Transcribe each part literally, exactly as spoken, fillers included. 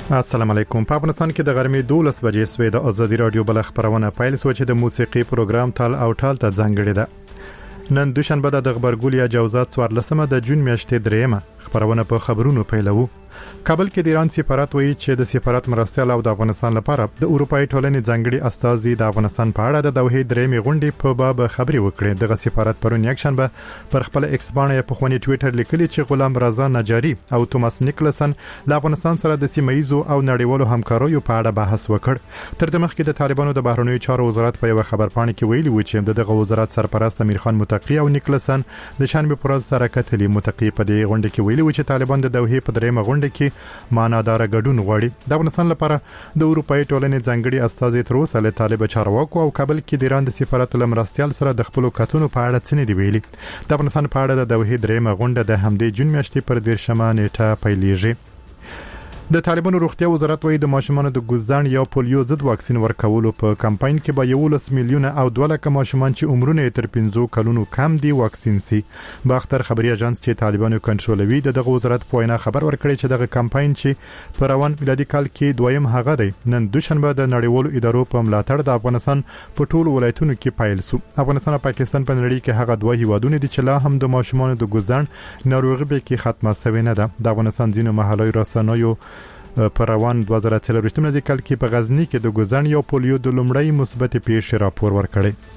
السلام علیکم. په افغانستان کې د غرمې دولس بجې سوې د ازادي رادیو بل خبرونه پیل شو چې د موسیقي پروګرام تال او ټال ته ځانګړی ده. نن دوشنبه د غبرګول یا جوزات څوارلسمه د جون میاشتې دریمه خبرونه په خبرونو پیلوو. کابل کې د ایران سفارت وایي چې د سفارت مرستیال او د افغانستان لپاره د اروپאי ټولنې ځانګړي استازي د افغانستان په اړه د دوحې دریمې غونډې په باب خبري وکړې. دغه سفارت پرون یک شنبه پر خپل ایکس باندې په خونی ټوئیټر لیکلي چې غلام رضا نجاری او توماس نیکلسن له افغانستان سره د سیمایزو او نړیوالو همکاریو په اړه بحث وکړ. تر دې مخکې د طالبانو د بهرنیو چارو وزارت په یو خبرپاڼه کې ویلي و چې دغه وزارت سرپرست امیر خان متقی او نیکلسن د شنبه پر ورځ سره کتلي. متقی په دې غونډه کې ویلي و چې طالبان د دوحې په دریمه غونډه کې معنادار ګډون غواړي. د افغانستان لپاره د اروپאי ټولنې ځانګړي استازي تر اوسه له طالب چارواکو او کابل کې د ایران د سفارت لمرستیال سره د خپل کتونو په اړه څه نه دی ویلي. د افغانستان په اړه د دوحې دریمه غونډه د همدې جون میاشتې پر دیرشمه نیټه پیلېږي. د طالبانو روغتیا وزارت وایي د ماشومانو د ګوزان یا پولیو ضد واکسین ورکولو په کمپاین کې به یولس میلیونه او دوه لک ماشومان چې عمرونه تر پنځو کلونو کم دي واکسین سي. باختر خبري اژانس چې طالبانو کنټرولوي دغه وزارت په وینا خبر ورکړي چې دغه کمپاین چې پر روان میلادي کال کې دویم هغه دی. نن دوشنبه د نړیوالو ادارو په ملاتړ د افغانستان په ټولو ولایتونو کې پیل شو. افغانستان او پاکستان په نړۍ کې هغه دوه هیوادونه دي چې لا هم د ماشومانو د ګوزان ناروغي به کې ختمه شوی نه ده. د افغانستان ځینو محلي رسنیو پر روان دوه زره څلور میلادي کال کې په غزنی کې د ګوزن یا پولیو د لومړی مثبت پیښې راپور ورکړی.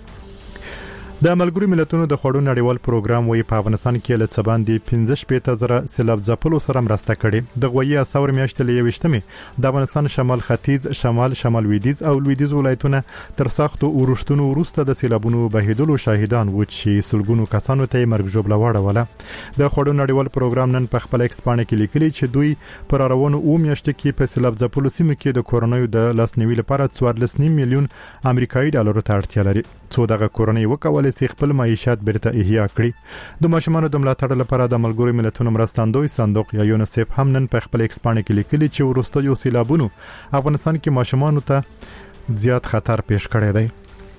د ملګرو ملتونو د خوړو نړیوال پروګرام وایي په افغانستان کې له څبان دي پنځه شپږ زره سیلاب ځپلو سره مرسته کړې. د غوي اساور میاشتې له یوشتمې د افغانستان شمال ختیځ، شمال شمال لویدیځ او لویدیځ ولایتونه تر سختو اورښتونو وروسته د سیلابونو بهیدلو شاهدان و چې سلګونو کسانو ته مرګ ژوبله واړوله. د خوړو نړیوال پروګرام نن په خپل ایکس باندې کې لیکلي چې دوی پر روانو او میاشتې کې په سیلاب ځپلو سیمو کې د کورونایو د لاسنیوي لپاره څوارلس میلیون امریکایي ډالر ته اړتیا لري. څو دغه کورونای وکول سي خپل معیشت برته احیا کړي. د ماشومانو د ملاتړ لپاره د ملګرو ملتونو مرستندوی صندوق یا یونیسف هم نن په خپل ایکس باندې کې لیکلي چې وروستیو سیلابونو افغانستان کې ماشومانو ته زیات خطر پیښ کړی دی.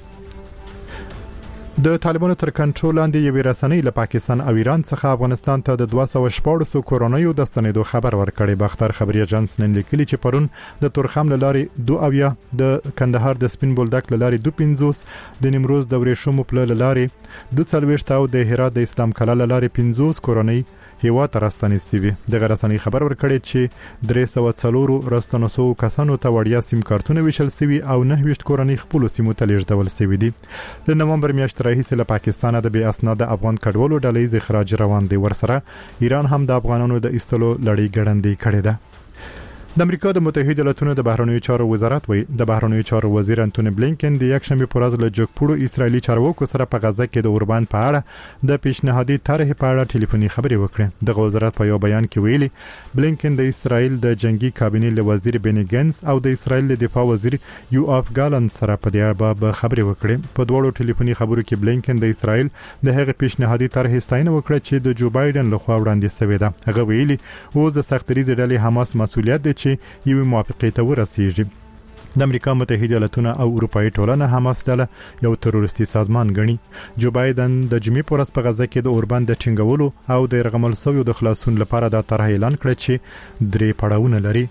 د طالبانو تر کنټرول لاندې یوې رسنۍ له پاکستان او ایران څخه افغانستان ته د دوه سوه شپږ کورونایو د ستنېدو خبر ورکړی. باختر خبري اژانس نن لیکلي چې پرون د تورخم لارې دوه اویا، د کندهار د سپین بولدک لارې دوه پنځوس، د نیمروز د ورېښمو پل لارې دوه څلوېښت او د هرات د اسلام کلا لارې پنځوس کورونای هیوا ته راستنېستي وي. دغه رسنۍ خبر ورکړی چې درې سوه څلور راستنوسو کسانو ته وړیا سیم کارتونه ویشل سوي او نه ویشت کورنۍ خپل سیمو ته لیږدول سوي دي. د نومبر میاشتې راهیسې له پاکستان د بې اسناد افغان کډوالو ډلې اخراج روان دي. ورسره ایران هم د افغانانو د ایستلو لړۍ ګړندۍ کړې ده. د امریکا د متحده ایالاتونو د بهرنیو چارو وزارت وایي د بهرنیو چارو وزیر انټونی بلینکن د یک شنبه پر ورځ له جګپوړو اسرایلی چارواکو سره په غزه کې د اوربان په اړه د پیشنهادي طرح په اړه ټلیفوني خبرې وکړې. د وزارت په یو بیان کې ویلي بلینکن د اسرایل د جنگي کابینې له وزیر بنی ګنس او د اسرایل د دفاع وزیر یوآف ګالند سره په دې اړه خبرې وکړې. په دوړو ټلیفوني خبرو کې بلینکن د اسرایل د هغه پیشنهادي طرح ستاینه وکړه چې د جو بایدن لخوا وړاندې شوې ده. هغه ویلي اوس د سختریزې ډلې حماس مسؤلیت دی چې یو موافقه ته ورسیږي. د امریکا متحده ایالاتونه او اروپאי ټولنه حماس ډله یو تروریستي سازمان ګڼي. جو بایدن د جمعې پر ورځ په غزه کې د اوربان د ټینګولو او د رغمل شویو د خلاصون لپاره د طرح اعلان کړ چې درې پړاوونه لري.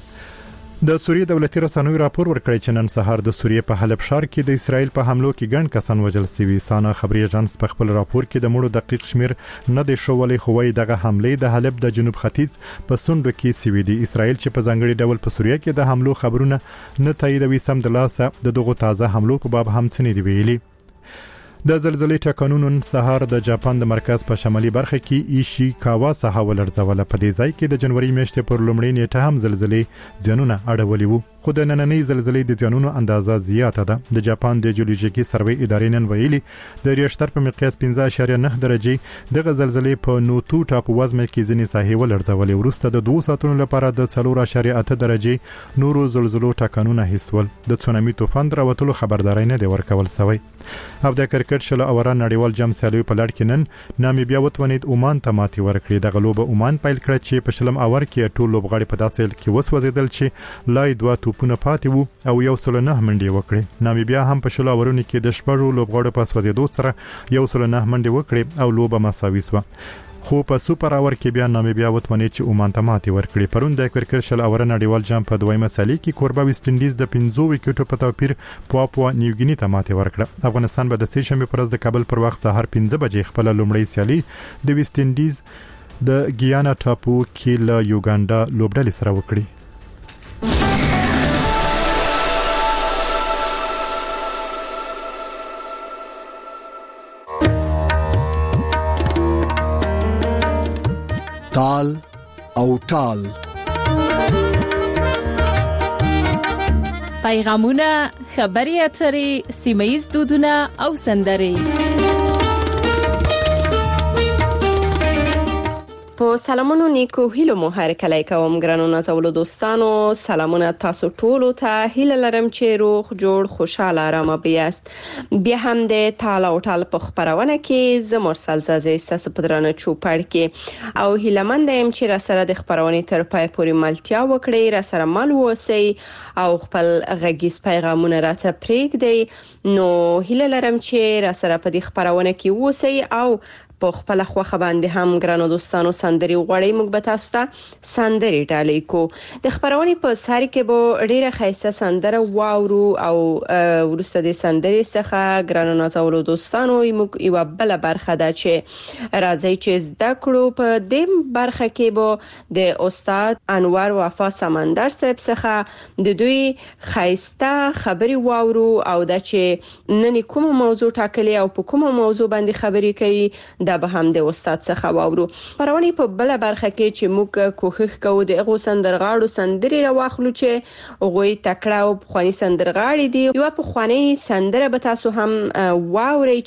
د سوریې دولتي رسنیو راپور ورکړی چې نن سهار د سوریې په حلب ښار کې د اسرایل په حملو کې ګڼ کسان وژل شوي. سانا خبري اژانس په خپل راپور کې د مړو دقیق شمیر نه دی ښوولی، خو وايي دغه حملې د حلب د جنوب ختیځ په سونډو کې شوي دي. اسرایل چې په ځانګړي ډول په سوریې کې د حملو خبرونه نه تاییدوي، سم د لاسه د دغو تازه حملو په باب هم څه نه دی ویلي. د زلزلې ټکانونو سهار د جاپان د مرکز په شمالي برخه کې ایشیکاوا ساحه ولړزوله. په دې ځای کې د جنوري میاشتې پر لومړۍ نیټه هم زلزلې زیانونه اړولي وو، خو د نننۍ زلزلې د زیانونو اندازه زیاته ده. د جاپان د جیولوژیکي سروې ادارې نن ویلي د ریشتر په مقیاس پنځه اعشاریه نه درجې دغه زلزلې په نوتو ټاپو وزمه کې ځینې ساحې ولړزولې. وروسته د دوه ساعتونو لپاره د څلور اعشاریه اته درجې نورو زلزلو ټکانونه حسول. د تسونامي طوفان راوتلو خبرداري نه دی ورکول شوی. او د کرکټ شل اوره نړیوال جام سیالیو په لړ کې نن نامیبیا وتونید عمان ته ماتې ورکړې. دغه لوبه عمان پیل کړه چې په شلم اور کې ټول لوبغاړي په داسې کې وسوځیدل چې لای دوه توپونه پاتې وو او یو سل نه منډې وکړې. نامیبیا هم په شل اورونو کې د شپږو لوبغاړو په سوځیدو سره یو سل نه منډې وکړې او لوبه مساوي شوه. خو په سوپر اور کې بیا نامیبیا وتمنې چې اومان ته ماتې ورکړي. پرون د کرکټ شل اور نړیوال جام په دویمه سالي کې کوربه ویسټ انډیز د پنځو وکټو په توپیر پاپوا نیوګینی ته ماتې ورکړه. افغانستان به د سې شنبه پر ورځ د کابل پر وخت سهار پنځه بجې خپل لومړی سیالي د ویسټ انډیز د ګیانا ټاپو کې له یوګاندا لوبډلې سره وکړي. تال او ټال پیغامونه، خبري اترې، سیمایي دودونه او سندري. په سلامونو نیکو هیلو مو هر کله کوم ګرانو نازولو دوستانو، سلامونه تاسو ټولو ته. هیله لرم چې روغ جوړ خوشاله آرام بیاست. بیا هم د تال او ټال په خبرونه کې زه مرسل زازې تاسو په درانه چوپړ کې او هیله مند یم چې را سره د خبرونه تر پای پورې ملتیا وکړي، را سره مل وسی او خپل غږیز پیغامونه راته پرېږدي. نو هیله لرم چې را سره په دې خبرونه کې وسی او په خپل خوخه باندې هم ګرانو دوستانو سندري غوړی موږ به تاسو ته سندري ډالې کو. د خبرونه په ساري کې به ډیره خاصه سندره واورو او ورسته د سندري څخه ګرانو نازولو دوستانو موږ یو بل برخه ده چې راځي چې زده کړو. په دې برخه کې به د استاد انور وفا سمندر صاحب څخه د دوی خاصه خبري واورو او د چې نن کوم موضوع ټاکلي او په کوم موضوع باندې خبري کوي دا به هم د استاد څخه واورو. پرونی په بل برخه کې چې موږ کوښښ کوو د غو سندرغاړو سندري راوخلو چې غوي تکړه او خواني سندرغاړي دي. یو په خواني سندره به تاسو هم واوري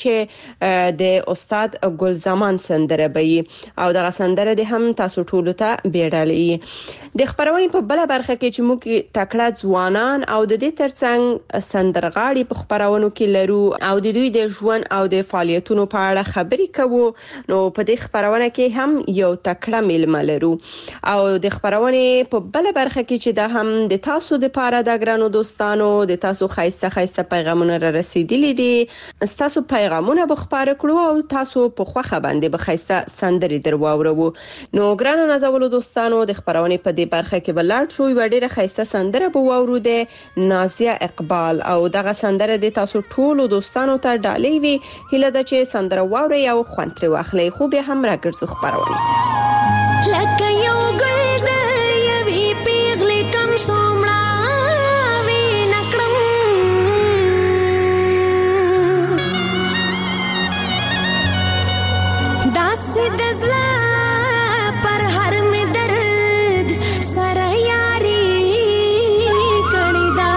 چې د استاد ګلزمان سندره به او دغه سندره د هم تاسو ټولو ته بیړالي. د خبرونی په بل برخه کې چې موږ تکړه ځوانان او د دې ترڅنګ سندرغاړي په خبرونو کې لرو او د دوی د ژوند او د فعالیتونو په اړه خبري کوو. نو په دې خبرونه کې هم یو تکړه میلمه لرو او د خبرونه په بل برخه کې چې دا هم د تاسو د پاره د ګرانو دوستانو د تاسو خاصه خاصه پیغامونه را رسیدلي دي. تاسو پیغامونه به خبر کړو او تاسو په خوخه باندې به خاصه سندري درواورو. نو ګرانو نازولو دوستانو د خبرونه په دې برخه کې بلاد شو یو ډیره خاصه سندره به واورو د نازیه اقبال او دغه سندره د تاسو ټولو دوستانو ته ډالې وی. هله د چې سندره واوري او خوان پر واخلې خو به هم راګرځو خبرونه. لکه یو ګل د یوې پیغلې کم سومړه وی نکړم داسې د زړه پر هر مې درد سره یاري کړې ده.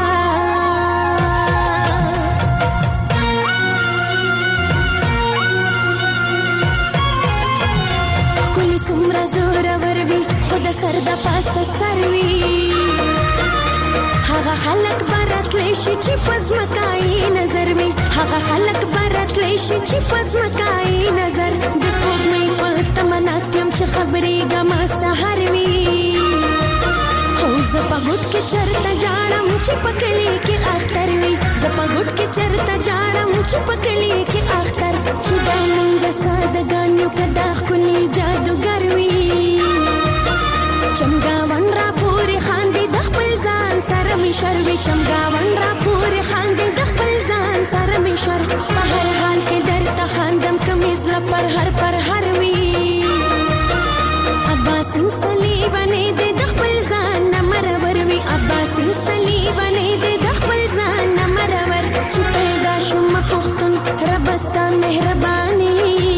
کلی څومره زور وروي خود سر د پاسه سروي هغه خلک براتلی شي چې پزمکای نظر وي هغه خلک براتلی شي چې پزمکای نظر د سپوږمۍ په تمناستم چې خبرې ګما سحر وي هو زه په ګوت کې چرته جاړم چې پکلی کې اختر وي زه په ګوت کې چرته جاړم چې پکلی کې اختر چې دا مونږ سادهګانو کدا خولي جادوګر وي چمګاون را پوری خاندي د خپل ځان سره می شروي چمګاون را پوری خاندي د خپل ځان سره می شر په هر حال کې درته خاندم کمیز لا پر هر پر هر وی عباس صلیبانه د خپل ځان نمر ور وی عباس صلیبانه د خپل ځان نمر ور چې پیدا شوم پختون ربستا مهرباني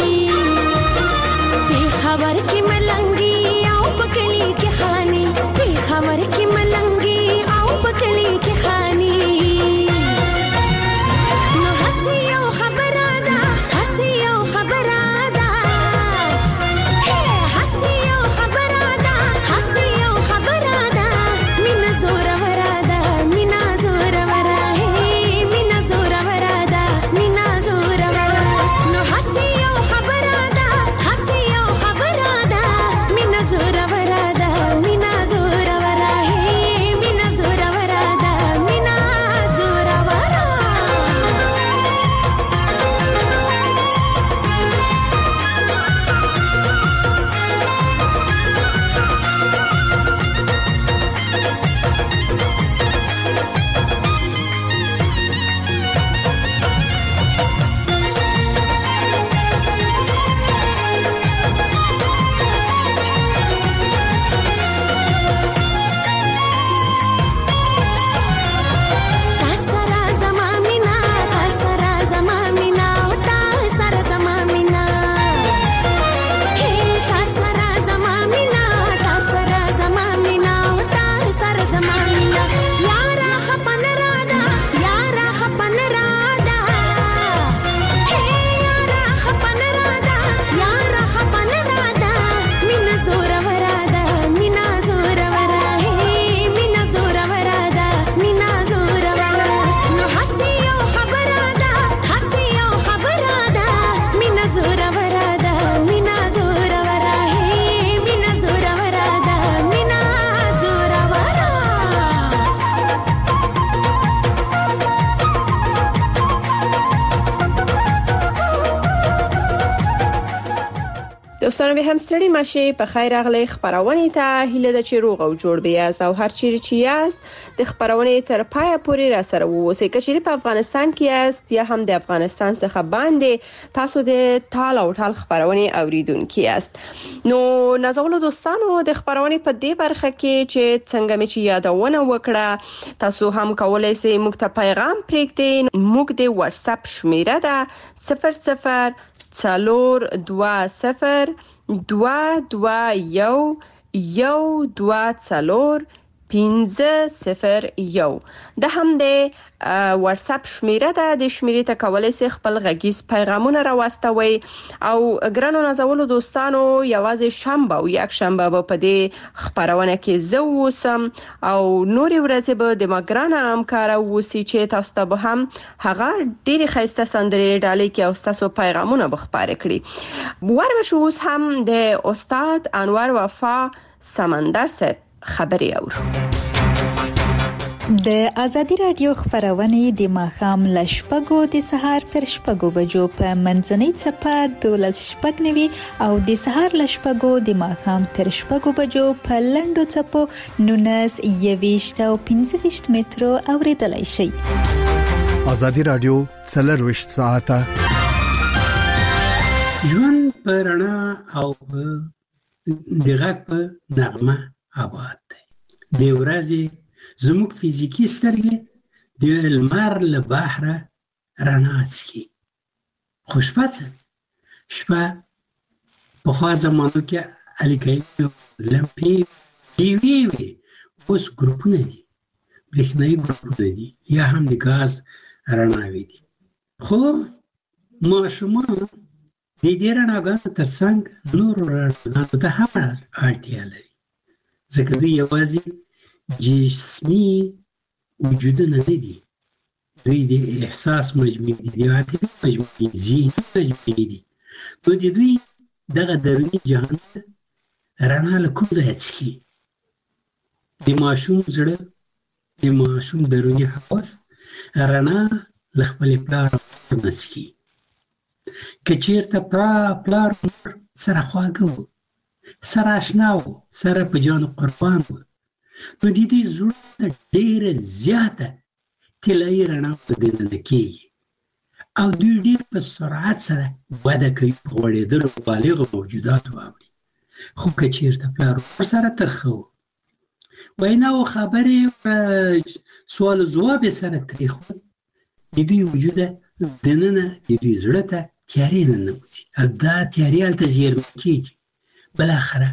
په خبر کې ملنګي او پکلی کې خاني په خبر کې ملنګي او پکلی کې خاني دوستانو به هم ستړي مشه په خیر راغلی خبرونه ته هیله د چیروغ او جوړ بیا او هر چیرې چې یاست د خبرونه تر پای پورې را سره ووسئ کچېری په افغانستان کې یاست یا هم د افغانستان څخه باندې تاسو د تال او ټال خبرونه اوریدونکو یاست نو نازولو دوستانو د خبرونه په دې برخه کې چې څنګه مې چې یادونه وکړه تاسو هم کولای شئ موږ ته پیغام پرېږدئ موږ د واتس اپ شمیره ده صفر صفر څلور دوه صفر دوه دوه یو یو دوه څلور پنځه صفر یو د هم د واتس اپ شمیره ده د شمیرې ته کولای شئ خپل غږیز پیغامونه راوستوي او ګرانو نازولو دوستانو یوازې شنبه او یک شنبه په دې خبرونه کې زه وسم او نوري ورځې به د مګرانه همکار وسی چې تاسو ته به هم هغه ډېری خسته سندرې ډالې کې او تاسو پیغامونه به خبرې کړي وربشو اوس هم د استاد انور وفا سمندر صاحب خبري اورو د ازادي رادیو خبرونه د ماخام لشپګو د سهار تر شپګو بجو په منځنۍ چپه دولس شپګ نوي او د سهار لشپګو د ماخام تر شپګو بجو په لندو چپو نونس یويشت او پنځه ویشت مترو اوریدلای شي ازادي رادیو څلرويشت ساعته ژوند پرانا او دغه په نغمه آباد دی ورځي زموږ فزیکی سترګې د لمر له بحره رڼا څکي خوشپاته شپه په خوا زمانو کې الیکای لمپې دیوی وي اوس ګروپونه دي برېښنایي ګروپونه دي یا هم د غاز رڼاوي دي خو ماشومان د دې رڼاګانو ترڅنګ نور رڼاګانو ته هم اړتیا لري ځکه دوی یوازې جسمی وجودونه نه دي دوی د احساس مجموعي دي د عاطفي مجموعي ذهني مجموعي دي نو د دوی دغه دروني جهان رڼا له کوم ځایه څخي د ماشوم زړه د ماشوم دروني حواس رڼا له خپل پلار نسخي که چیرته پلار سره خواږه سره آشنا و سره په جان قربان و نو د دې زړه ډېره زیاته طلایي رڼا په دننه کېږي او دوی ډېر په سرعت سره وده کوي په غوړېدلو بالغو موجوداتو واوړي خو که چېرته پلار ورسره ترخه و وینا او خبرې سوال و ځواب یې سره تریخ و د دوی وجوده دننه د دوی زړه ته تیارې ننوځي او دا تیارې هلته زیرمه کېږي بالاخره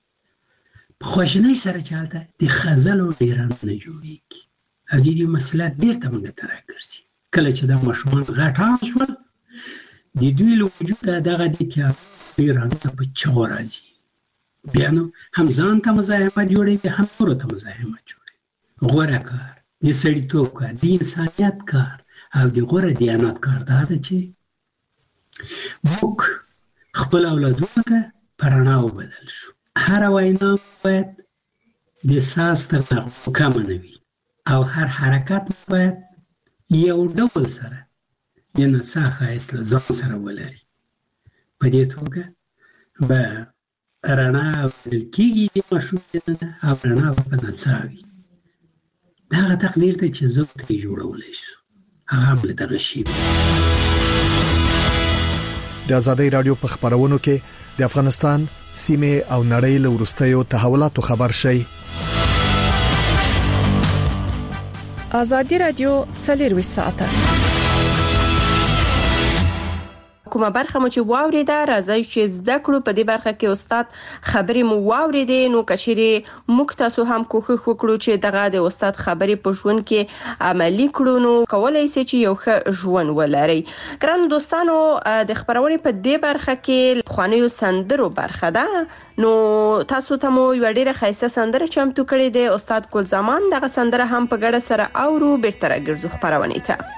په خواشینۍ سره چې هلته د خزلو ډېرانونه جوړېږي او د دې مسله بېرته موږ ته راګرځي کله چې دا ماشومان غټان شول د دوی له وجوده دغه د تیارې ډېرانونه په چغو راځي بیا نو هم ځان ته مزاحمت جوړوي هم نورو ته مزاحمت جوړوي غوره کار د سړیتوب کار د انسانیت کار او د غوره دیانت کار دا ده چې موږ خپل اولادونو ته پرانا وبدل شو هر وینا باید د ساز تر نغمو کم نه وي او هر حرکت باید یو ډول سره د نڅا ښایست له ځان سره ولري په دې توګه به رڼا بدل کېږي د ماشوم دننه او رڼا به په نڅا وي دغه تقدیر دی چې زه ترې جوړولی شو هغه هم له دغه شي د ازادي رادیو په خبرونو کې د افغانستان سیمه او نړۍ له ورستیو تحولاتو خبر شي ازادي رادیو څلروي ساعته کومه برخه مو چې واوریده راځي چې زده کړو په دې برخه کې استاد خبرې مو واوریدې نو کشيري موږ تاسو هم کوښښ وکړو چې دغه د استاد خبرې په ژوند کې عملی کړو نو کولای شئ چې یو ښه ژوند ولرئ ګران دوستانو د خبرونې په دې برخه کې خوانیو سندرو برخه ده نو تاسو ته مو یو ډیره خاصه سندره چمتو کړې ده استاد ګل زمان دغه سندره هم په ګډه سره اورو بیرته راګرځو خبرونه ته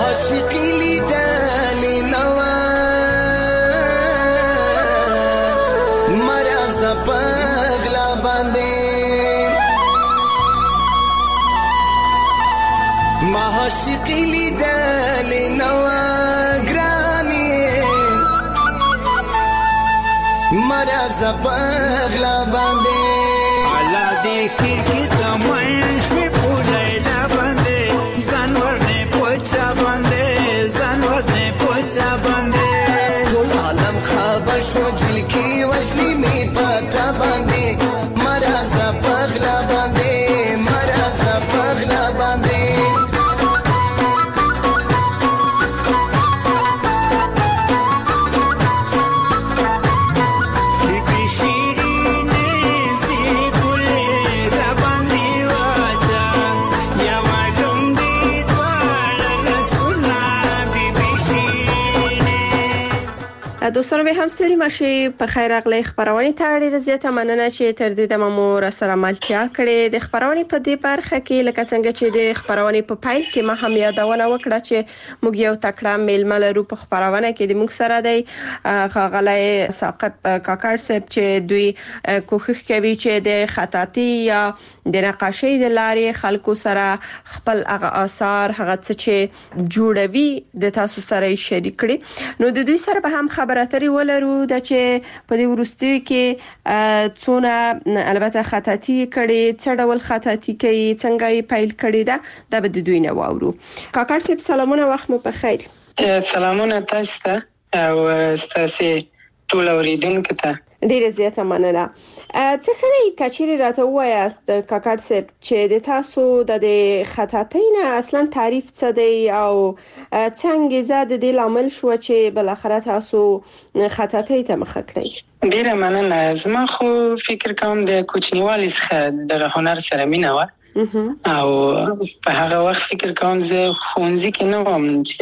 عاشقی لیدلی نوا مرز پغلا باندې ما عاشقی لیدلی نوا ګرانی مرز پغلا باندې الله دې خیر کې تمن شي پولای لا باندې ځان ورنه پوچا باندې ځان ورنه پوچا باندې ټول عالم خبر شو جل کې وشلي می پتا باندې مرز پغلا باندې مرز پغلا باندې دوستانو به هم ستړي ماشي په خیر اغلی خبرونه ته ډیره زیاته مننه چې تر دې د مو را سره ملتیا کړې د خبرونه په دې برخه کې لکه څنګه چې د خبرونه په پایل کې ما هم یادونه وکړه چې موږ یو تکړه میلمه لرو په خبرونه کې د موږ سره دی غلای ثاقب کاکړ صاحب چې دوی کوښښ کوي چې د خطاطي یا د نقاشۍ د لارې خلکو سره خپل هغه آثار هغه څه چې جوړوي د تاسو سره شریک کړي نو د دوی سره به هم خبراتري ولرو د چې په دې ورستي کې څونه البته خطاطي کړي څه ډول خطاطي کوي څنګه یې پیل کړي دا د بده دوی نه واورو کاکړ صاحب سلامونه وخت مو په خیر سلامونه تاسو ته او تاسو ټول اوریدونکو ته ډیره زیاته مننه څه خلې کچېری راته وایاست کاکړ صاحب چې د تاسو د خطاطۍ نه اصلا تعریف څه دی او څنګه زاد د لامل شو چې بل اخرت تاسو خطاطۍ ته مخ کړی ډیره مننه زما خو فکر کوم د کوچنیوالي څخه د هنر سره مینه و او په هغه وخت فکر کوم زه خونځي کې نه وم چې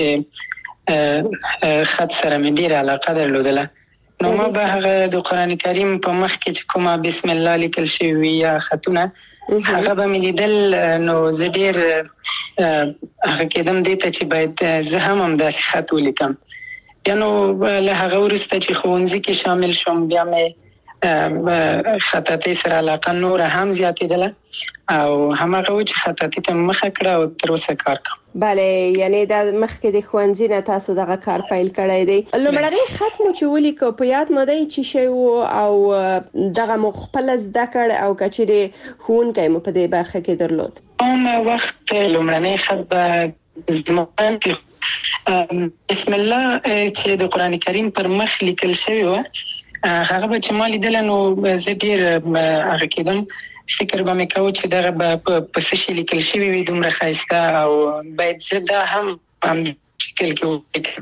خط سره مې ډیره علاقه درلوده نو ما به هغه د قران کریم په مخ کې چې کومه بسم الله لیکل شوی یا خطونه هغه به مې لیدل نو زه ډیر هغه کېدم دې ته چې باید زه هم هم داسې خط ولیکم یعنی له هغه وروسته چې ښوونځي کې شامل شوم بیا مې خطاطي سره علاقه نور هم زیاتېدله او همغه و چې خطاطي ته مخه کړه او تر اوسه کار کوم بله یعنی د مخکې د خوانځي نه تاسو دغه کار پیل کړی دی لومړی خط مو چې ولیکو په یاد مده چې شی او دغه مخبل زده کړ او کچې خون کوي په دې برخه کې درلود اون وخت لومړی خط به زموږ بسم الله چې د قران کریم پر مخ لیکل شوی و هغه به چې ما لیدل نو زه ډیر هغه کېدم فکر به مې کوم چې دغه په څه شي لیکل شوی وي دومره ښایسته او باید زه دا هم شکل کې ولیکم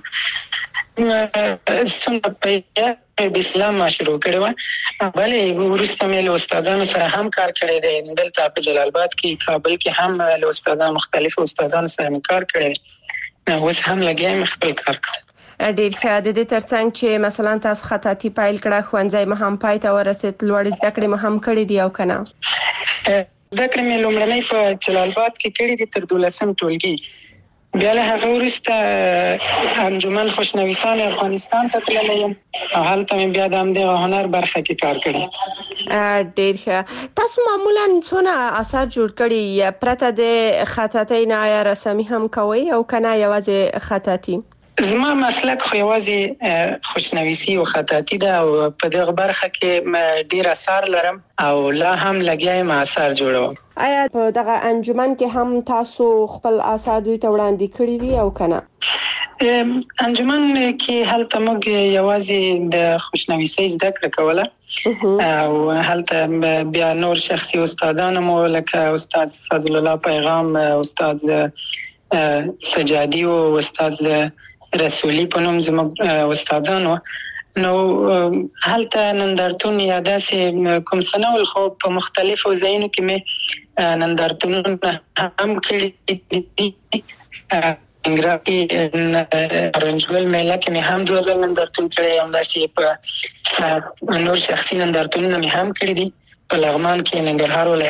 څنګه په اسلام شروع کړو بلې وروسته مې له استادانو سره هم کار کړی دی دلته په جلال آباد کې کابل کې هم له استادانو مختلفو استادانو سره کار کړی اوس هم لګیایم خپل کار کوم ډیر ښه د دې ترڅنګ چې مثلا تاسو خطاطي پیل کړه خوانځي مهم پای ته ورسېد لوړ زده کړې مهم کړې دی او کنه زده کړې مې لومړنۍ په جلال آباد کې کړې دي تر دولسم ټولګي بیا له هغه وروسته انجمن خوشنویسان افغانستان ته تللی یم او هلته مې بیا د همدې هنر برخه کې کار کړی ډیر ښه تاسو معمولا څونه اثر جوړ کړي یا پرته د خطاطۍ نه یا رسمي هم کوي او کنه یوازې خطاطي زما مسلک خو یوازې خوشنویسي او خطاطي ده او په دغه برخه کې ډیر اثر لرم او لا هم لګیایم اثر جوړوم آیا په دغه انجمن کې هم تاسو خپل اثر دوی ته وړاندې کړی دي او کنه انجمن کې هلته موږ یوازې د خوشنویسۍ زده کړه کوله او هلته بیا نور شخصي استادان مو لکه استاد فضل الله پیغام استاد سجادي او استاد رسولي په نوم زموږ استادانو نو هلته نندارتون یا داسې کوم سنول خو په مختلفو ځایونو کې مې نندارتونونه هم کړي دي انګراکي رنجول میله کې مې هم دوه ځل نندارتون کړی هم داسې په نور شخصي نندارتونونه مې هم کړي دي په لغمان کې ننګرهار ولایت کې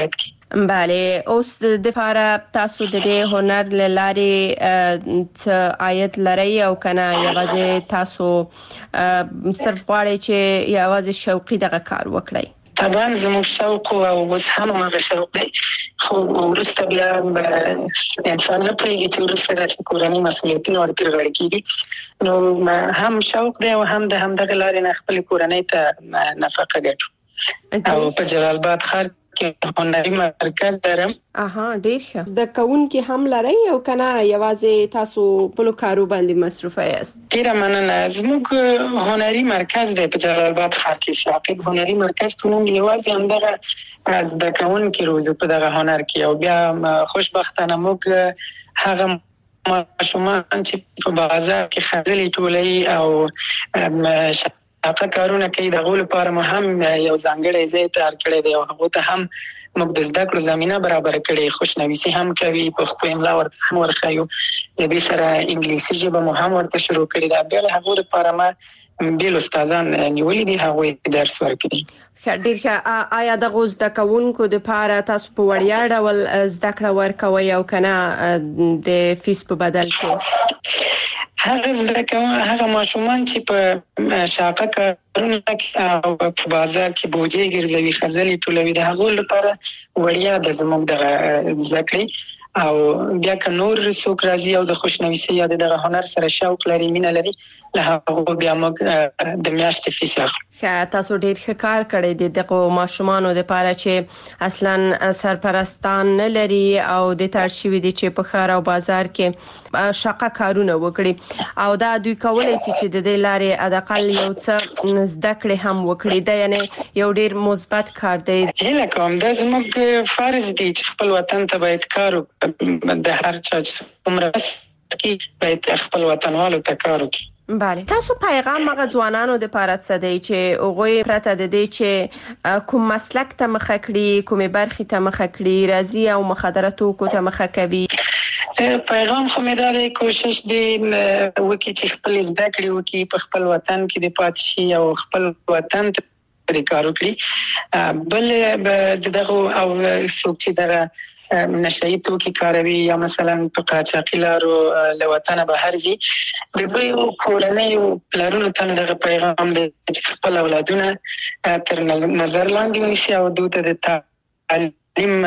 بله اوس د لپاره تاسو د دې هنر لاري څه عاید لري او کنه یوازې تاسو صرف غواړئ چې یوازې شوقي دغه کار وکړئ؟ طبعا زموږ شوق او اوس هم هغه شوق دی، خو ورسته بیا انسان نه پوهېږي چې ورسته د کورنۍ مسؤلیتونه ورته غاړه کېږي، نو هم شوق دی او هم د همدغه لارې نه خپل کورنۍ ته نفقه ګټو. او په جلال آباد ښار کې هنري مرکز لرم. اها ډیر ښه. د کوونکي هم لري او کنه یوازې تاسو په کارو باندې مصروف یاست؟ ډیره مننه. زموږ هنري مرکز دی په جلال آباد ښار کې، شاقب هنري مرکز ټول یوازې همدغه د کوونکي روزو په دغه هنر کې، او بیا خوشبختانه موږ هغه ماشومان چې په بازار کې خځلې ټولې او هغه کارونه کوي د غول لپاره هم یو ځانګړی ځای تیار کړی دی او هغه ته هم موږ د زده کړو زمينه برابر کړې، خوشنويسي هم کوي، پښتو املا ورته هم ورخایو، د دې سره انګلیسي ژبه مو هم ورته شروع کړې ده. بیا هغه لپاره ما بیل استادان نیولې دي، هغه درس ورکړي. ډیر ښه. آیا د غوز د کوونکو د لپاره تاسو په وړیا ډول زده کړه ورکوي او کنه د فیس په بدل کې؟ هغه زده کوم هغه ماشومان چې په شاقه کارونه او په بازار کې بوجي ګرځوي خځلې ټولوي، د هغه لپاره وړیا د زموږ د زده کړې، او بیا که نور څوک راځي او د خوشنويسي یا د هنر سره شوق لري، مینه لري، له هغه بیا موږ د میاشتې فیس اخلو. تاسو ډیر ښه کار کړی دی دغه ماشومانو لپاره چې اصلا سرپرستان نه لري او د ترشوي دي چې په ښار او بازار کې شاقه کارونه وکړي، او دا دوی کولای شي چې د دې لارې اقل یو څه زده کړې هم وکړي. دا یعنی یو ډیر مثبت کار دی. هله کوم دا زموږ فرض دی چې خپل وطن ته باید کار وکړو، د هر چا چې عمر کې باید خپل وطنوالو ته کار وکړي. بله. تاسو پیغام مغه ځوانانو د لپاره څه دی چې هغه پرته د دې چې کوم مسلک ته مخه کړي، کومه برخه ته مخه کړي، راځي او مخدراتو کو ته مخه کوي؟ پیغام خو مې دا دی، کوشش دی وکړي چې خپل زده کړې وکړي، په خپل وطن کې د پاتې شي او خپل وطن ته د کار وکړي. بل دغه او څوک چې دغه نشئی توکي کاروي یا مثلا په قاچاقي لارو له وطن بهر ځي، د دوی کورنۍ او پلرونو ته دغه پیغام دی چې خپل اولادونه تر نظر لاندې ونیسي او دوی ته د تعلیم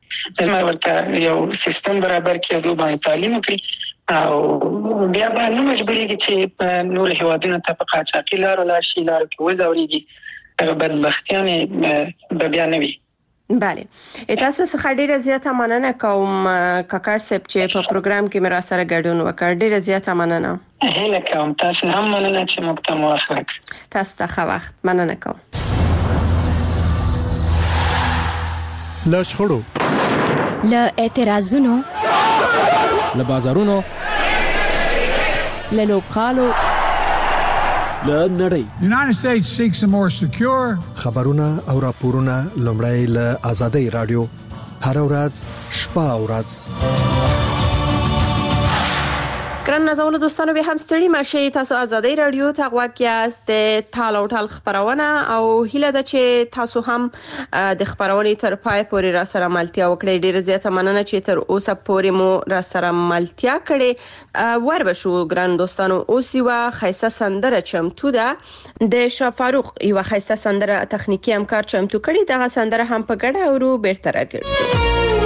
ورته یو سیستم برابر کړي او دوی باندې تعلیم وکړي، او بیا به نو مجبورېږي چې نور هیوادونو ته په قاچاقي لارو لاړ شي، لارو کې وځورېږي، هغه بدبختیانې به بیا نه وي. بله. تاسو څخه ډیره زیاته مننه کوم کاکړ صاحب چې په پروګرام کې مرا سره ګډون وکړ. ډیره زیاته مننه. هله کوم تاسو هم مننه چې موږ ته موافق. تاسو ته ښه وخت. مننه کوم. له شخړو، له اعتراضونو، له بازارونو، له لوبغالو، له نړۍ. The United States seeks a more secure. خبرونه او راپورونه لومړی له آزادۍ رادیو هر ورځ شپه او ورځ. ګران نازولو دوستانو، به هم ستړي مشه. تاسو آزادۍ رادیو ته غوږ یاست. د ټال او ټال خبرونه او هیله ده چې تاسو هم د خبرونې تر پای پورې را سره ملتیا وکړئ. ډیر زیاته مننه چې تر اوسه پورې مو را سره ملتیا کړې. ور بشو ګران دوستانو، اوس یو خیسه سندره چمتو ده د شاه فاروق، یو خیسه سندره تخنیکی همکار چمتو کړي. دغه سندره هم په ګډه اورو بیرته راګرځو.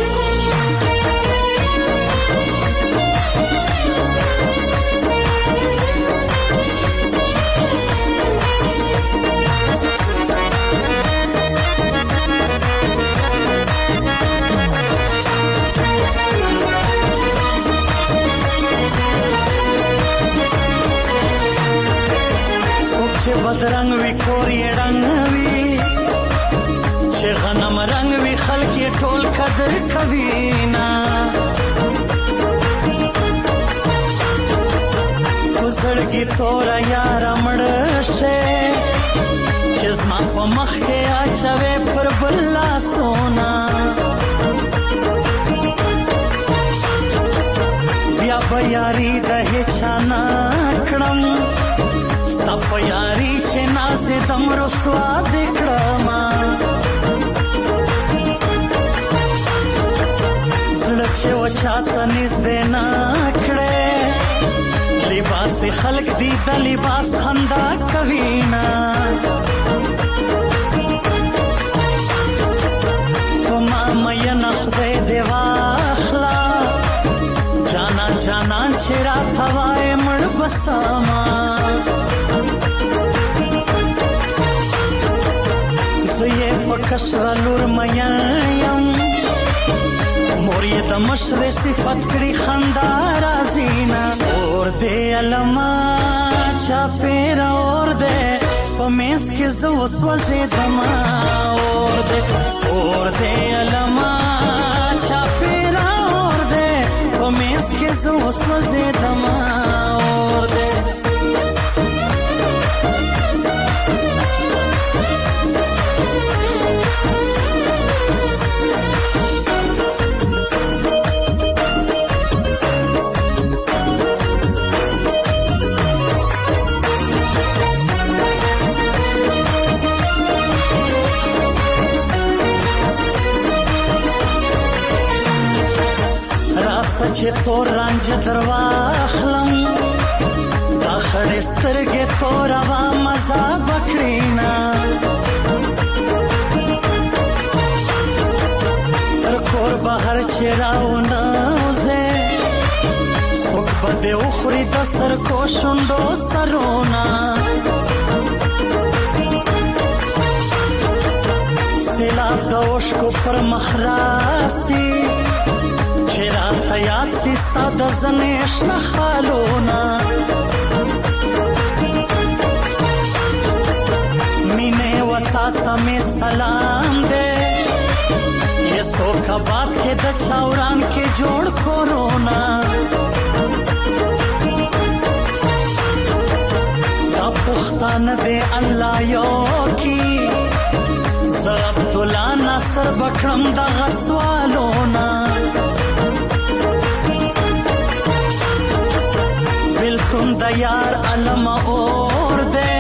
چې بدرنګ وی کور یې رنګ وی، چې غنم رنګ وی خلک یې ټول قدر کوي نا. وزړګي تور یار مړ شه، چې زما په مخ کې اچوي پر بلا سونا. بیا بیاري د هچانا کړم، صف یاری چې ناز دم رسوا دکړما. چې وچاته نږدې نه کړې لباس خلق دی د لباس خندا کوي نه وما مې نه خدای دی واخلا جانا جانا چې را هواي مړ بسما زه پکښ لور مې یم مورې د مشر صفت کړي خندا رازینا اور دې علما چا پیر اور دې پمېس کې زو وسوسه دما اور دې اور دې علما چا پیر اور دې پمېس کې زو وسوسه دما اور دې چې تور رنج درواخلم دا خړې سترګې تور وا مزه بکړینا تر کور بهر چې راونه وزه څوک په دې اخري د سر کو شوندو سرونا سیلاب د اوښکو پر مخراسي چرا تیاد سی ساده زنیش نخالونا مینے وطا تمی سلام دے یہ سو کا بات کے دا چاوران کے جوڑ کورونا دا پختان دے اللہ یو کی زبداللہ نصر بکرم دا غسوالونا تم دا یار علم اور دے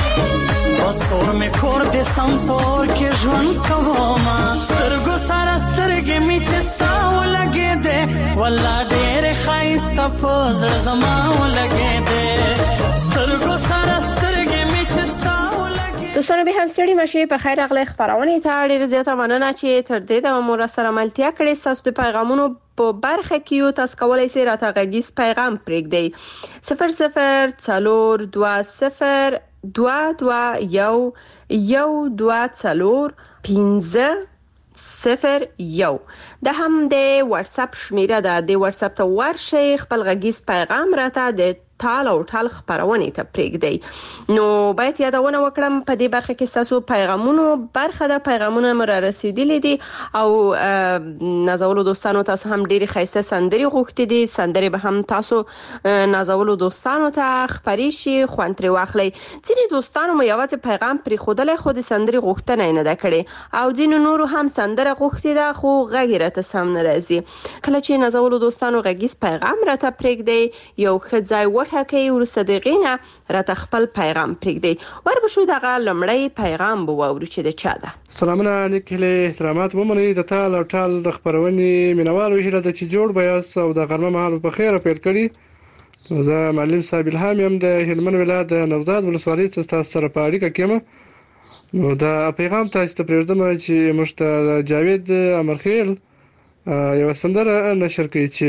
بسور میں کور دے سمپور کے جون کوما سترگو سارا سترگی می چستاو لگے دے والله دیر خائستا فوزر زماو لگے دے سترگو سارا سترگی می چستاو لگے دوستانو به هم ستړي مشه په خیر اغلی خبرونه ته ډیر زیاته مننه چې تر دې د مور سره ملتیا کړې تاسو د پیغامونو په برخه کې یو تاسو کولای شئ راته غږیز پیغام پرېږدئ صفر صفر څلور دوه صفر دوه دوه یو یو دوه څلور پنځه صفر یو د هم د واتس اپ شمیره ده د واتس اپ ته ورشئ خپل غږیز پیغام راته د تال او ټال خبرونه ته پرېږدئ نو باید یادونه وکړم په دې برخه کې تاسو پیغامونو برخه د پیغامونو مر رسیدلې دي او نازولو دوستانو تاسو هم ډېری خیسته سندري غوښتي دي سندري به هم تاسو نازولو دوستانو ته خبري شي خوانتري واخلي ځینې دوستانو مې یوازې پیغام پرې خودلې خو د سندري غوښتنه نه ده کړې او ځینې نورو هم سندره غوښتي ده خو غږ راته سم نه راځي کله چې نازولو دوستانو غږیز پیغام راته پرېږدئ یو ښه ځای ټاکي ورسته دغینه راته خپل پیغام پرېږدي وربشو دغه لمړی پیغام بو ورو چې د چا ده سلامونه نیکله احترامات ومنئ د ټال او ټال د خبرونې مینوالو هیله د چې جوړ بیاس او د غرمه مهال په خیره پیل کړي زه معلم صاحب الهام يم د هلمند ولایت د نوزاد ولسوالۍ څخه تاسو سره په اړیکه کې یم نو دا پیغام تاسو ته پرېږدم چې مشت جاوید امرخیل یو سندره نشر کوي چې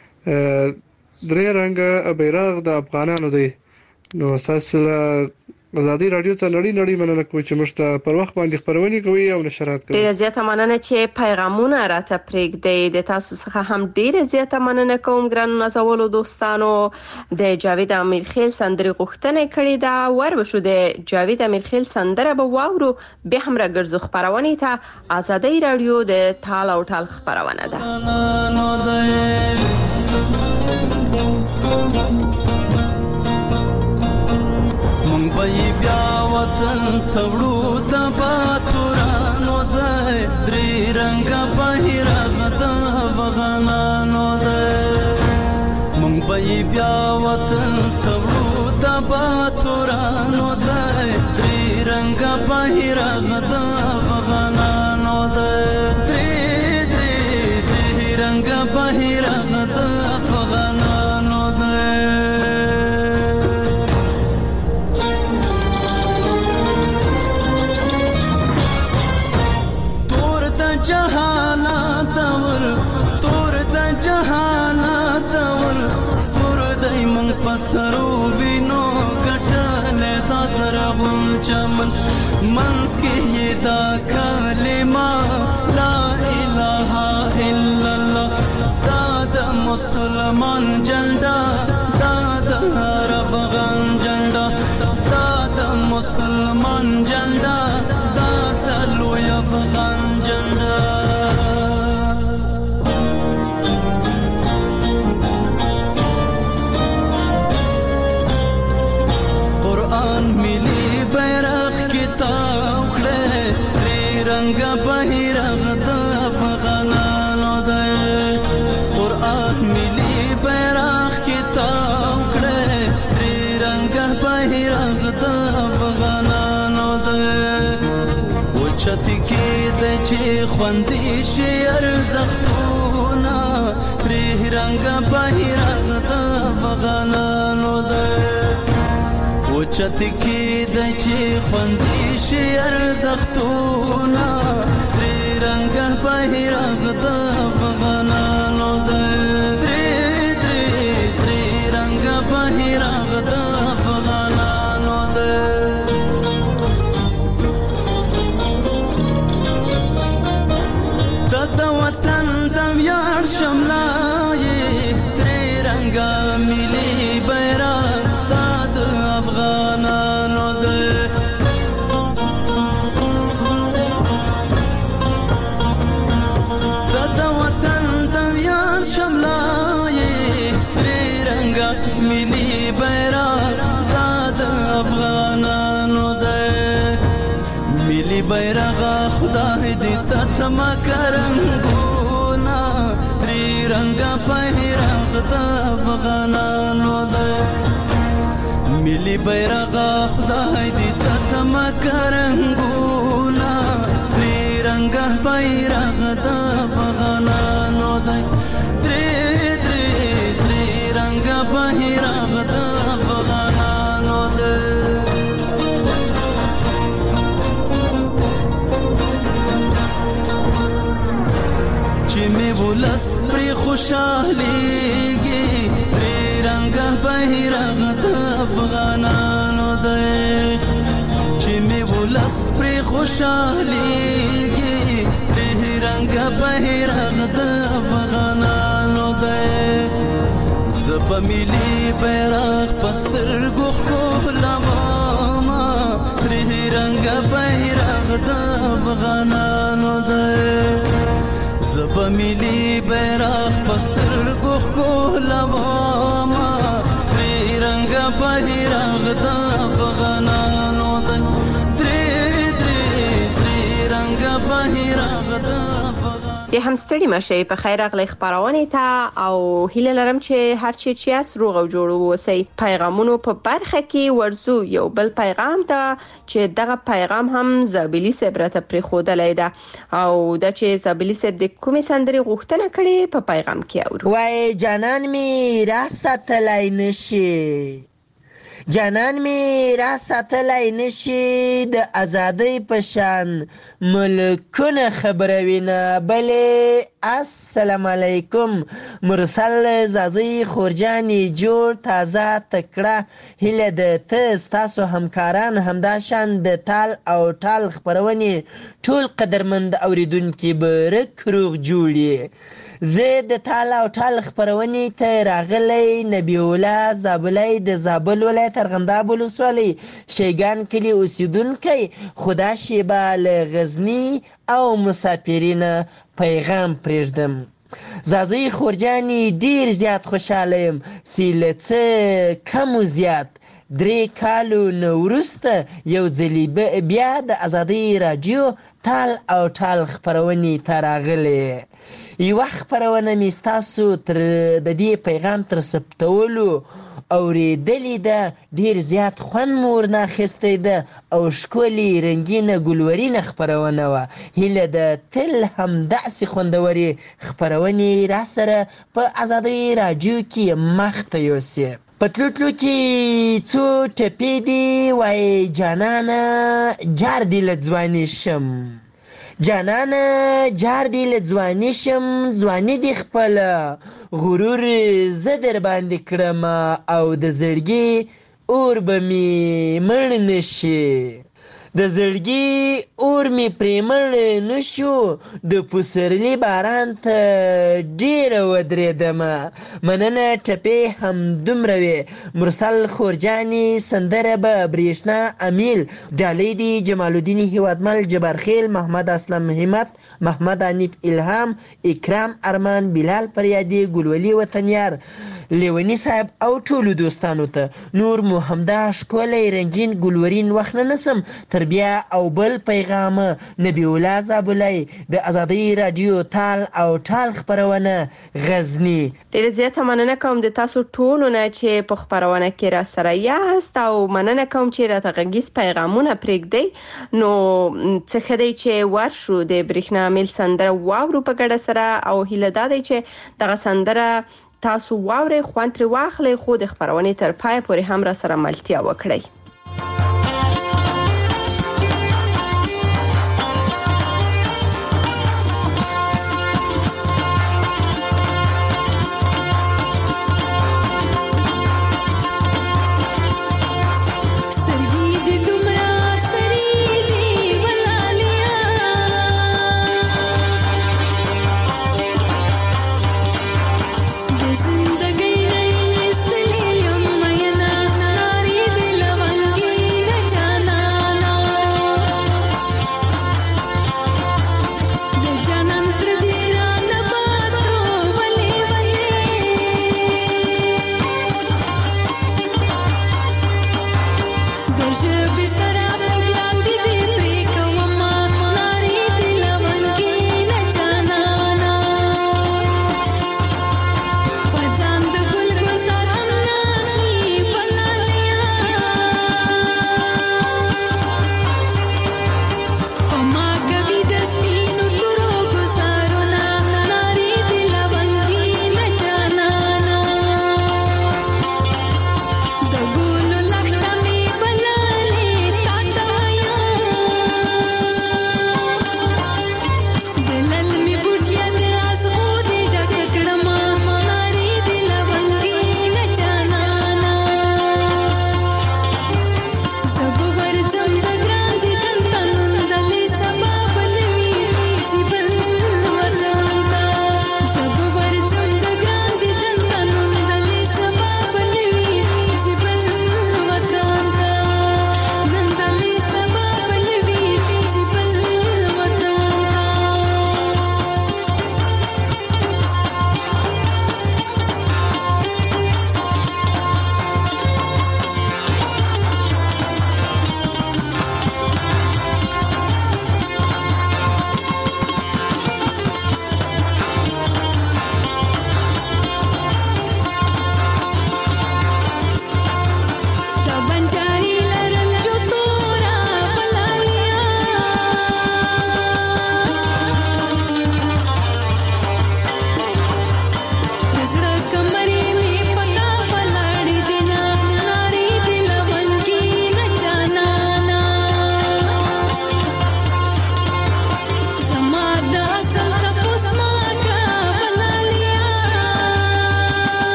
درې رنګ بیرغ د افغانانو دی نو اساس ازادي رادیو ته نړۍ نړۍ مننه کوم چې مشته پر وخت باندې خبرونه کوي او نشرات کوي ډیره زیاته مننه چې پیغامونه راته پرېږدئ د تاسو څخه هم ډیره زیاته مننه کوم ګران نازولو دوستانو د جاوید امیرخیل سندري غوښتنه کړې ده وربشو د جاوید امیرخیل سندره به واورو به هم راګرځو خبرونه ته ازادي رادیو د تال او ټال خبرونه ده بای بیا وطن تړو د باتورانو د درې رنګ بهرغ د افغانانو د مونږ بای بیا وطن تړو د باتورانو د درې رنګ بهرغ د افغانانو د درې درې درې رنگ بهیرغ د افغانانو دی تور د جهانات ور تور د جهانات ور سور دای من پسرو وینو کټنه دا زرغون چمن منس کې دا کلمه لا اله الا الله دا د مسلمان جنډا دا د افغان جنډا دا د مسلمان جنډا دا د لوی افغان جنډا قرآن ملي بیرغ کتاب کړه رنگ بهیرغ د افغانانو دی قرآن ملي بیرغ کتاب کړه رنگ بهیرغ د افغانانو دی اوچتی کې د چې خوندې شي ارزښتونه ترې رنگ بهیرغ د افغانانو دی اوچتی کې د چې خوندې شي ارزښتونه درې رنګه بهیرغ د افغانانو دی درې درې درې رنګه بهیرغ د افغانانو دی د وطن د ویاړ شملایې درې رنګه ملي بیرغ افغانانو دی د وطن د ویاړ شملایې درې رنګه ملي بیرغ دا د افغانانو دی ملي بیرغ خدای دې ته تمه کرنګونه درې رنګه بیرغ د افغانانو دی ملي بیرغ خدای دې ته تمه کرنګونه درې رنګه بیرغ د افغانانو دی درې درې درې رنګه بیرغ د افغانانو دی چې مې ولس پرې خوشحالېږي درې رنګه بیرغ د افغانانو دی چې مې ولس پرې خوشحالېږي درې رنګه بیرغ د افغانانو دی زه به ملي بیرغ په سترګو ښکلومه درې رنګه بیرغ د افغانانو دی زه به ملي بیرغ په سترګو ښکلومه درې رنګه بیرغ د افغانانو دی درې درې درې رنګه بیرغ د د هم ستړي مشه په خیر اغلی خبرونه ته او هیله لرم چې هر چی چې اس روغ او جوړ ووسی پیغامونو په برخه کې ورزو یو بل پیغام ته چې دغه پیغام هم زابلی سبرته پر خودلای ده او د چې زابلی سب د کومې سندري غوښتنه کړي په پیغام کې اورو وای جانان می راستلای نشي جانان می را ساتلای نشي د ازادۍ پشان ملکونه خبروینه بلې السلام علیکم مرسل زازی خورجانی جوړ تازه تکړه هله د ته تاسو همکاران همداشان د تال او ټال خبرونې ټول قدرمند اوریدونکو برک روغ جوړي زه د تال او ټال خبرونې ته راغلی نبی الله زابلای د زابل ولایت ارغنداب ولسوالۍ شیګان کلی اوسیدونکی خدا شیبه له غزنی او مسافرین پیغام پرېږدم زازی خورجانی ډیر زیات خوشاله یم چې له څه کم و زیات درې کالو نه وروسته یو ځلې بیا د ازادۍ راډیو تال او ټال خپرونې ته راغلې. یوه خپرونه مې ستاسو تر د دې پیغام تر ثبتولو اورېدلې ده، ډېر زیات خوند مو ورنه اخیستی ده او ښکلې رنګینه ګلورینه خپرونه وه. هیله ده تل همداسې خوندورې خپرونې راسره په ازادۍ راډیو کې مخته یوسي. په تلو تلو کې څو ټپې دي وایي جانانه جار دې له ځواني شم، جانانه جار دې له ځواني شم، ځواني دې خپله غرور زه در باندې کړم او د زړګي اور به مې مړ نشي، د زړګي اور مې پرې مړ نشو، د پسرلي باران ته ډېره ودرېدمه. مننه ټپې همدومره وې. مرسل خورجاني سندره به برېښنا امیل، ډالۍ دي جمال الدین هیوادمل، جبارخیل، محمد اسلم همت، محمد انیف الهام، اکرام ارمان، بلال فریادي، ګلولي وطنیار، لیونی صاحب او ټولو دوستانو ته. نور مو همدا ښکلی رنګین ګلورین وخت نه نسم تر بیا او بل پیغامه. نبی الله زابلی د ازادۍ راډیو تال او ټال خپرونه غزني. ډېره زیاته مننه کوم د تاسو ټولو نه چې په خپرونه کې را سره یاست او مننه کوم چې راته غږیز پیغامونه پرېږدئ. نو څه ښه دی چې ورشو د برېښنا امیل سندره واورو په ګډه سره او هیله دا دی چې دغه سندره تاسو واورئ، خوند ترې واخلئ، خو د خپرونې تر پای پورې هم را سره ملتیا وکړئ. زندگی نہیں اس لیے یم مینا ناری دل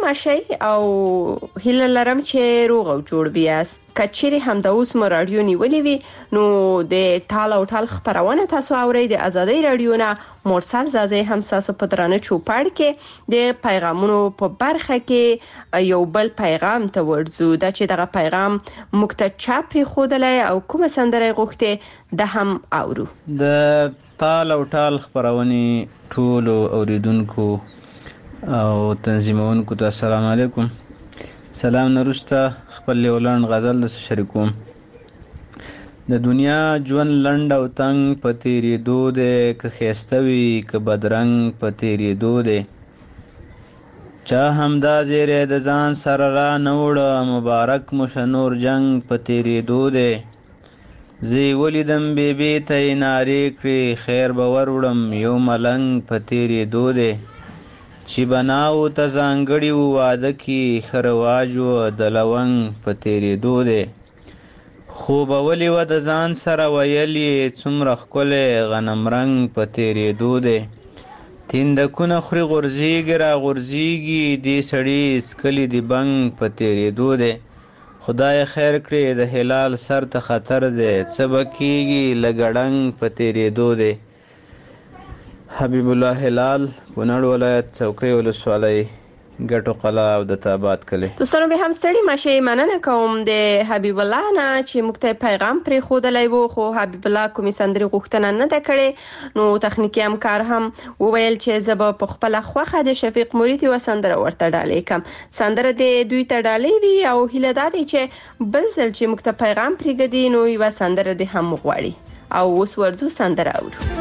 ماشي او هیله لرم چې روغ او جوړ بیاست. کچېری هم د اوس مو رادیو نیولې وي نو د ټال او ټال خبرونه تاسو اورئ. د ازادي رادیو نه مرسل زازي هم تاسو په درانه چوپړ کې د پیغامونو په برخه کې یو بل پیغام ته ورځو دا چې دغه پیغام مکته چاپی خودلای او کوم سندره غوښته د هم اورو. د ټال او ټال خبرونه ټول اوریدونکو او تنظیمونکو ته السلام علیکم. سلام نرسته خپل لولن غزل د شریکوم. د دنیا ژوند لنډ او تنگ په تیرې دو ده که خيستوي که بدرنګ په تیرې دو ده چا همدا زیره د ځان سره را نوړه مبارک مشنور جنگ په تیرې دو ده زی ولیدم بیبي ته نارې کړې خیر به وروړم یو ملنګ په تیرې دو ده چې بناو ته ځانګړي وو واده کې ښه رواج و د لونګ په تېرېدو دی خو به ولې وه د ځان سره ویل یې څومره ښکلی غنمرنګ په تېرېدو دی تیندکونه خوري غورځېږي را غورځېږي دې سړي سکلي د بنګ په تېرېدو دی خدای خیر کړې د هلال سر ته خطر دی څه به کېږي له ګړنګ په تېرېدو دی. حبیب الله هلال کونړ ولایت څوکۍ ولسوالۍ ګټو قلا او د تابات کلی. دوستانو به هم ستړي ماشي مننه کوم د حبیب الله نه چې مکته پیغام پرې خودلای وو خو حبیب الله کومې سندري غوښتنه نه ده کړې نو تخنیکی همکار هم وویل چې زب په خپل خوخه د شفیق مرید و سندره ورته ډالې کم سندره د دوی ته ډالې وی او هله دادی چې بل ځل چې مکته پیغام پرېګدي نو یو سندره د هم غواړي او اوس ورزو سندره اورو.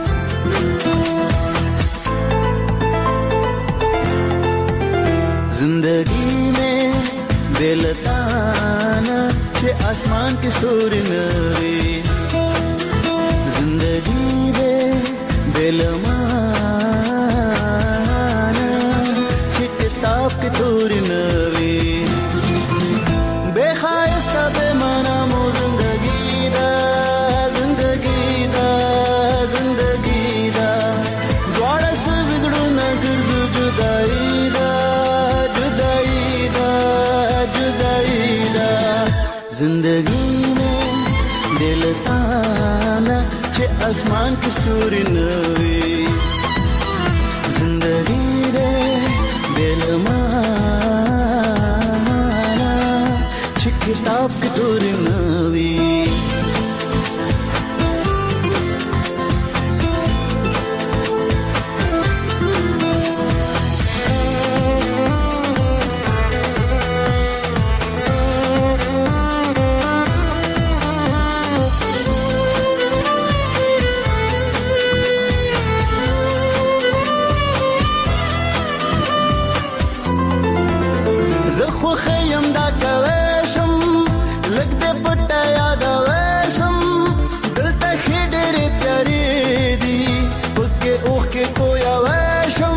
जिंदगी में बेलताना के आसमान की सूरी नवी जिंदगी दे बेलमाना के किताब की तूरी नवी बेखायस्ता बेमाना मो जिंदगी दा जिंदगी दा जिंदगी दा द्वारा से बिगड़ू न गिरदू जुदाई जिंदगी में दिल ताना चे आसमान की स्तूरी नवी जिंदगी दे दिल माना चे किताब की तूरी नवी خیم دا کوشم لګ دې پټه یاد وشم دلته خډېر پیاري دي پکې اوخ کې کویا وشم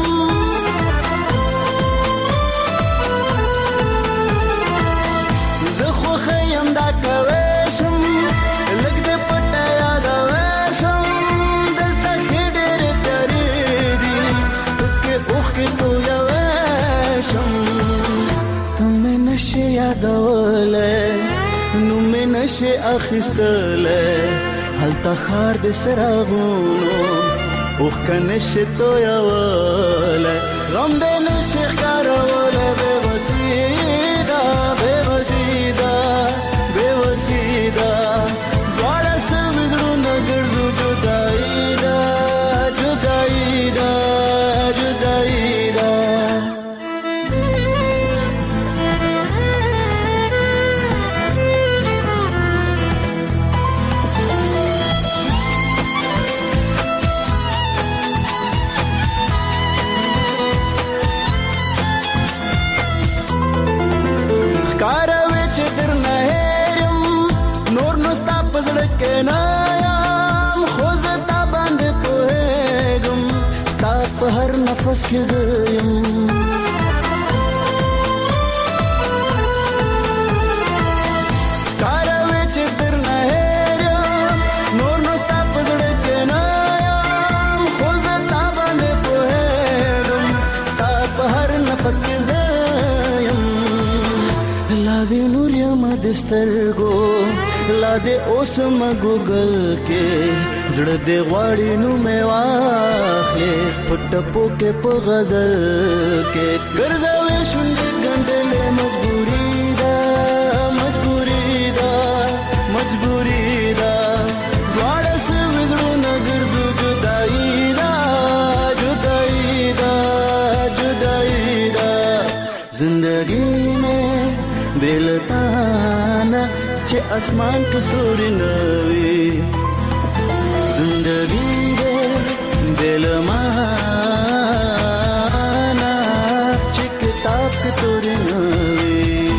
زه خو خیم دا کوشم لګ دې پټه یاد وشم دلته خډېر پیاري دي پکې اوخ کې کویا وشم نشه یادوله نو مې نشه اخیستله هلته خار د سراغونو اوخ کنشه تویوله غم دې نشه ښکاروله بې وسیده بې وسیده بې وسیده دواړه سوي زړونه ګرځو جدایي ده جدایي ده جدایي ده نفس کې زیم کاروي چې تر نه هېرم نور نو ستا په زړه کې نه یم خو زه تا باندې پوهېږم ستا په هر نفس کې دې نور یم د سترګو لا دې اوس ما ګوګل کې زړه دې غواړي نو مې واخلې پټ پوکې په غزل کې ګرځاوې شونډې ګنډلې مجبوري ده مجبوري ده مجبوري ده دواړه سوي زړونه ګرځو جدایي ده جدایي ده جدایي ده زندګي مې بلتانا چې اسمان کې ستوري نوي زندګي دې بلمانا چې کتاب کې ستوري نوي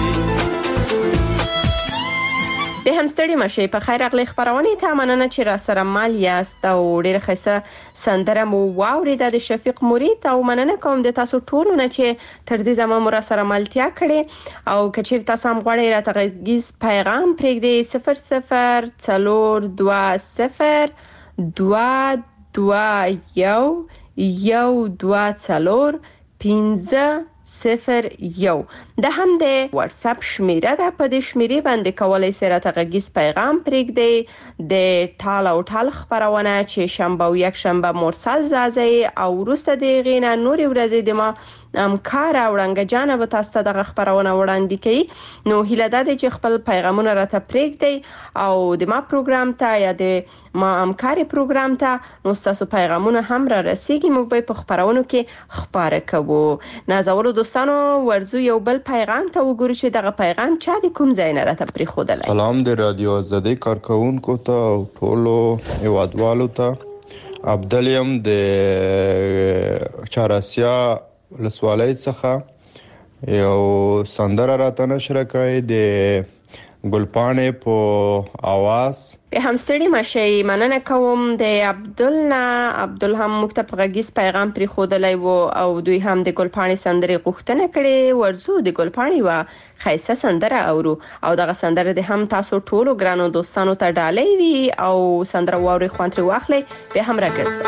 د همستړي مشه په خیر اغلی خبرونه ته مننه چې را سره مال یاست او ډیره ښه سندره مو واورید د شفیق مرید او مننه کوم د تاسو ټولو نه چې تر دې دمه مو را سره ملتیا کړي او کچیر تاسو هم غواړئ را تغیز پیغام پرېږدئ صفر صفر څلور دوه صفر دوه دوه یو یو دوه څلور پنځه صفر یو د هم د واتس اپ شمیره ده په دې شمیره باندې کولای سئ راته غږیز پیغام پرېږدئ د ټال او ټال خبرونه چې شنبه او یک شنبه مرسل زازي او وروسته د غینا نوري ورځې د ما همکار وړانګه جان به تاسو ته د خبرونه وړاندې کړي نو هیله ده چې خپل پیغامونه راته پرېږدئ او د ما پروګرام ته یا د ما همکاري پروګرام ته نو تاسو پیغامونه هم را رسیږي موږ به په خبرونو کې خبره کوو نازولو دوستانو ورزو یو بل پیغام ته وګورئ چې دغه پیغام چا د کوم ځای نه راته پرېښودلی سلام د رادیو آزادۍ کارکونکو ته او ټولو هیوادوالو ته عبدالیم د چاراسیا ولسوالۍ څخه یو سندره راته نشر کړې د ګلپانې په आवाज به همستړي مشه مننه کوم د عبدالنا عبدالهم مکتب غږیز پیغام پرې خودلای وو او دوی هم د ګلپانې سندره غوښتنه کړې ورزو د ګلپانې وا خیسه سندره اورو او دغه سندره د هم تاسو ټولو ګرانو دوستانو ته ډالۍ وي او سندره ووري خوانتري واخلي به هم راګرځي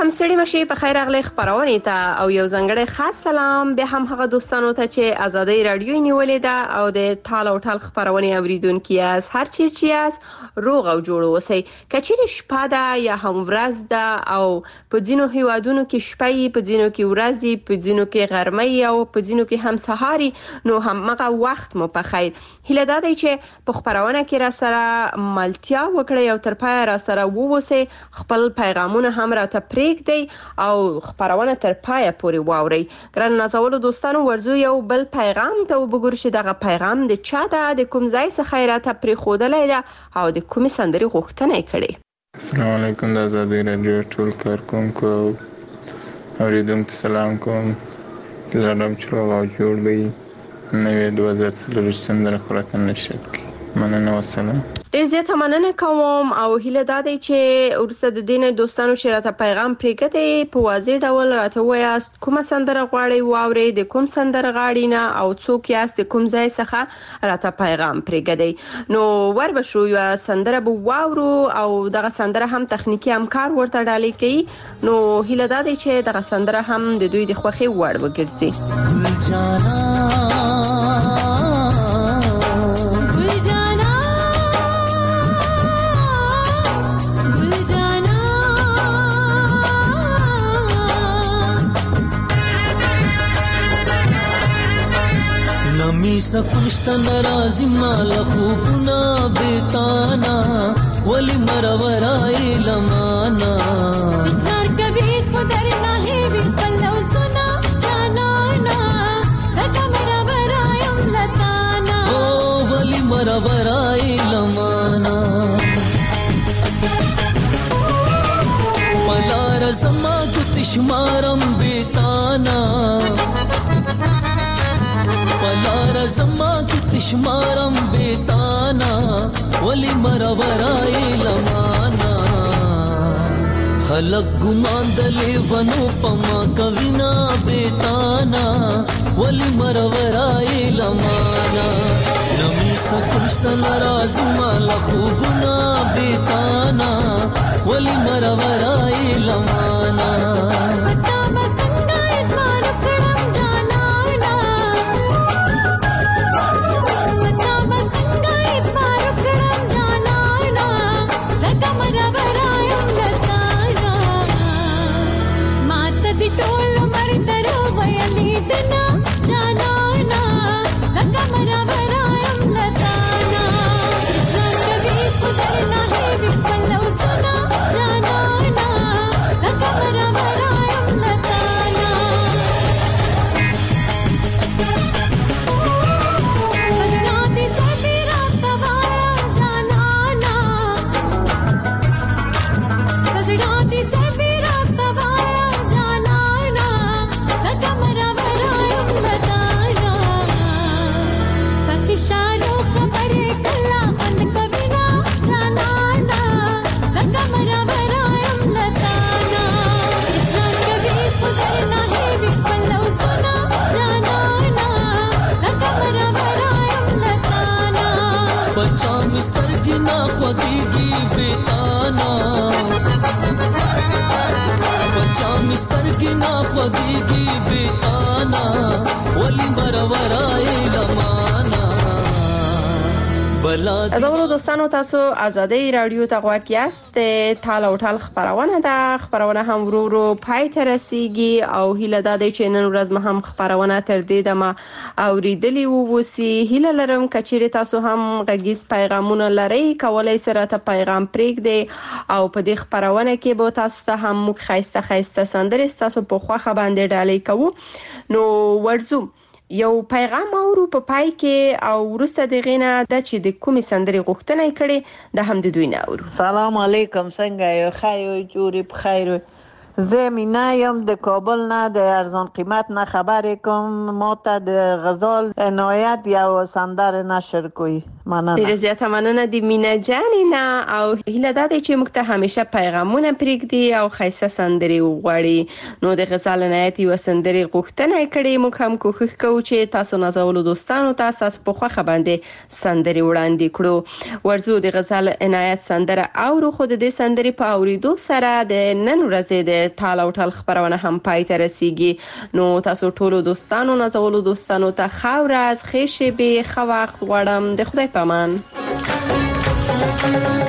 هم ستړي مشي په خیر اغلی خبرونه ته او یو ځنګړی خاص سلام به هم هغه دوستانو ته چې آزادۍ رادیو نیولې ده او د ټال او ټال خبرونه اوریدونکو یاس هر چیر چې یاس روغ او جوړ اوسئ کچېر شپه ده یا هم ورځ ده او په ځینو هیوادونو کې شپه په ځینو کې ورځ په ځینو کې غرمه او په ځینو کې هم سهاري نو هم هغه وخت مو په خیر هله دا دی چې په خبرونه کې را سره ملتیا وکړئ او تر پای را سره ووسئ خپل پیغامونه هم راته پرېږدئ او خبرونه تر پای پورې واورئ ګران نازولو دوستانو ورزو یو بل پیغام ته وګورئ چې دغه پیغام د چا ده د کوم ځای څخه راته پرېښودلی ده او د کومې سندرې غوښتنه یې کړې. السلام علیکم د آزادۍ رادیو ټول کارکونکو اوریدونکو ته سلام کوم لرم چې روغ او جوړ وي نوې دوه زره څلرویشت سندره خو راته نشر کړي مننه وسلام. ډیر زیاته مننه کوم او هیله دا دی چې ورسره د دین دوستانو چې راته پیغام پرېږدي په واضح ډول راته وایاست کومه سندره غواړئ واورئ د کوم سندره غاړي نه او څوک یاست د کوم ځای څخه راته پیغام پرېږدي نو ور به شو یو سندره به واورو او دغه سندره هم تخنیکی همکار ورته ډالۍ کوي نو هیله دا دی چې دغه سندره هم د دوی د خوښي وړ وګرځي. نمی سکوشت نرازی مال خوبنا بیتانا ولی مرورای لمانا بیتار کبھی خودر ناہی بی پلو سنا جانانا زکا مرورائیم لتانا او ولی مرورای لمانا پلار زما جتش مارم بیتانا پلار زما کی شمارم بیتانا ولی مرورای لمانا خلق گمان دلی ونو پما کوینا بیتانا ولی مرورای لمانا نمی سکشت نراز مال خوبنا بیتانا ولی مرورای لمانا سترګنا خوږیږي بیتانا بچا مسترګنا خوږیږي بیتانا ولی مرورای لمانا ازولو دوستانو تاسو آزادۍ رادیو ته غواړئ یاست ټال او ټال خبرونه ده خبرونه هم ورو ورو پای ته رسیږي او هیله ده چې نن ورځ مه هم خبرونه تر دې دمه اوریدلی ووسی هیله لرم کچېره تاسو هم غږیز پیغامونه لرئ کولای سره ته پیغام پرېږدئ او په دې خبرونه کې به تاسو ته هم موږ خایسته خایسته سندرې تاسو په خوخه باندې ډالۍ کوو نو ورزو یو پیغام اورو په پای کې او ورسته د غینه د چې د کومې سندرې غوښتنه کړي د هم د دوی نه اورو. سلام علیکم څنګه یو خیر جوړی په خیر زه مینا یم د کابل نه د ارزان قیمت نه خبرې کوم ما ته د غزال عنایت یو سندره نشر کوي مننه. ډیره زیاته مننه د مینا جانې نه او هیله ده چې موږ ته همیشه پیغامونه پرېږدي او ښایسته سندرې وغواړي نو د غزال عنایت یو سندرې غوښتنه کړې موږ هم کوښښ کوو چې تاسو نازولو دوستانو ته تاسو په خوښه باندې سندرې وړاندې کړو. ورزو د غزال عنایت سندره اورو خو د دې سندرې په اوریدو سره د نن ورځې د تال او ټال خبرونه هم پای ته رسیږي. نو تاسو ټول دوستانو نازولو دوستانو ته خاور از خېشه به خو وخت غواړم. د خدای پامان.